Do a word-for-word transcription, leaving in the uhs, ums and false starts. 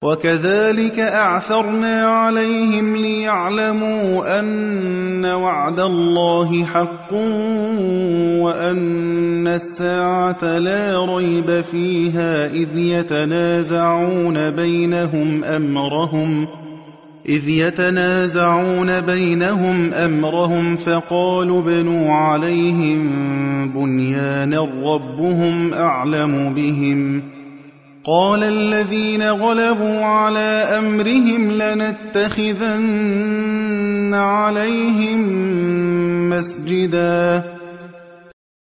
وَكَذَلِكَ أَعْثَرْنَا عَلَيْهِمْ لِيَعْلَمُوا أَنَّ وَعْدَ اللَّهِ حَقٌّ وَأَنَّ السَّاعَةَ لَا رَيْبَ فِيهَا إِذْ يَتَنَازَعُونَ بَيْنَهُمْ أَمْرَهُمْ إذ يتنازعون بينهم أمرهم فقالوا ابْنُوا عَلَيْهِم بُنْيَانًا رَّبُّهُمْ أَعْلَمُ بِهِمْ قال الذين غلبوا على أمرهم لنتخذن عليهم مسجدا